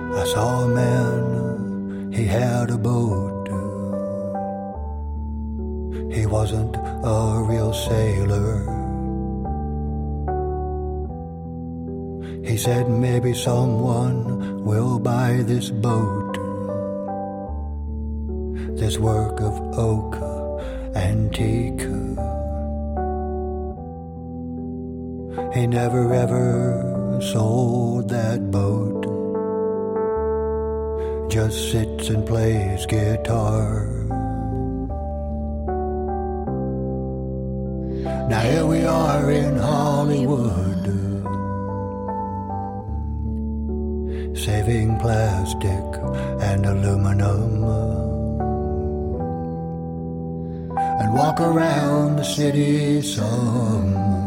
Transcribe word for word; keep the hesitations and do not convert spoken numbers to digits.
I saw a man, he had a boat. He wasn't a real sailor. He said maybe someone will buy this boat, this work of oak antique. He never ever sold that boat, just sits and plays guitar. Now here we are in Hollywood, saving plastic and aluminum, and walk around the city some.